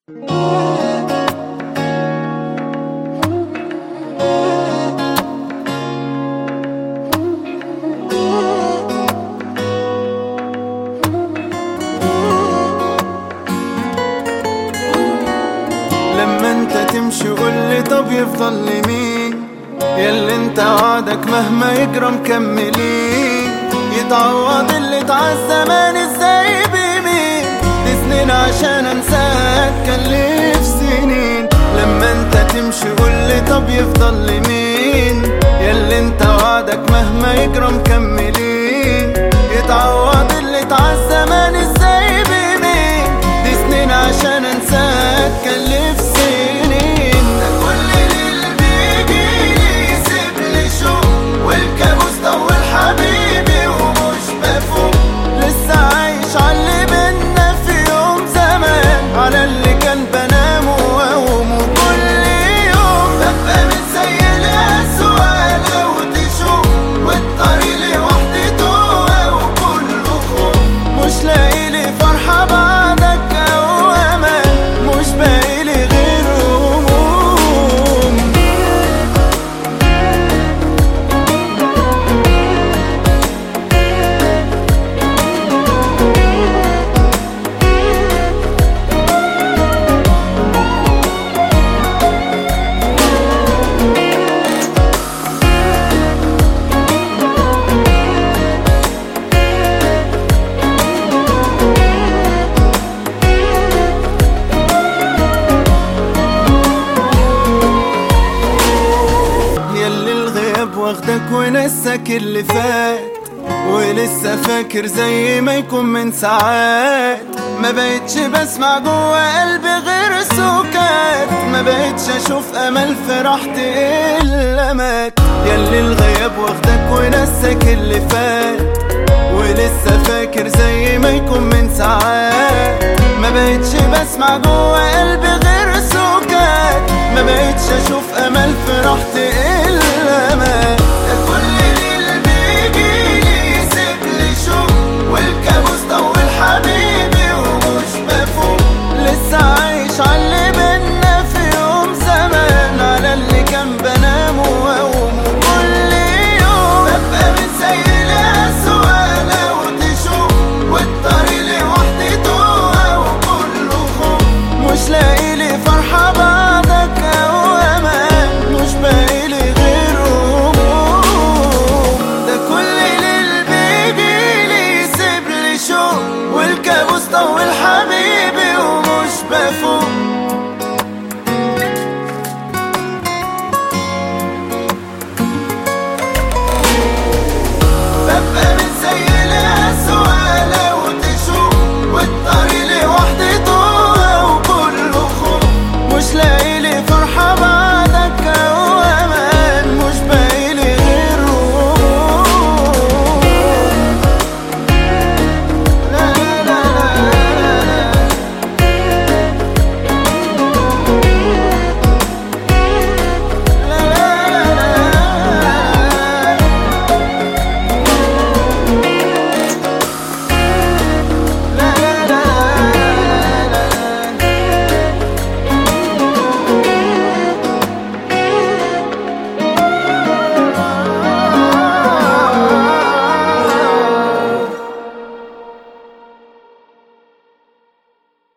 لما انت تمشي قولي طب يفضل لي مين؟ ياللي انت وعدك مهما يجرى مكملين، يتعوض اللي اتعز زمان ازاي بمين؟ دي سنين عشان انساك كلف سنين. لما انت تمشي قولي طب يفضل لي مين؟ ياللي انت وعدك مهما يجرى مكملين، يتعوض اللي اتعز زمان ازاي بمين؟ دي سنين عشان انساك كلف سنين. ده كل ليل بيجيلي يسيبلي شوق والكابوس طول حبيبي ومش بفوق. لسه عايش عاللي بينا في يوم زمان، على اللي كان بنام واقوم كل يوم ببقى من زي الأسوأ لو تشوف، والطريق لوحدي توه وكله خوف. مش لاقيلي فرحة بعدك أو أمان، مش باقيلي غير هموم. ياللي الغياب واخدك ونسك اللي فات، ولسه فاكر زي ما يكون من ساعات. ما بقتش بسمع جوا قلبي غير سكات، ما بقتش اشوف امل في راحتي الا مات. ياللي الغياب واخدك ونسك اللي فات، ولسه فاكر زي ما يكون من ساعات. ما بقتش بسمع جوا قلبي غير سكات، ما بقتش اشوف امل في راحتي الا مات. ده كل ليل بيجيلي يسيبلي شوق والكابوس طول حبيبي ومش بفوق. لسه عايش عاللي بينا في يوم زمان، على اللي كان بنام واقوم كل يوم ببقى من زي الأسوأ لو تشوف، والطريق لوحدي توه وكله خوف. مش لاقيلي فرحة بعدك أو أمان، مش باقيلي غير هموم. ده كل ليل بيجيلي يسيبلي شوق والكابوس طول حبيبي ومش بفوق.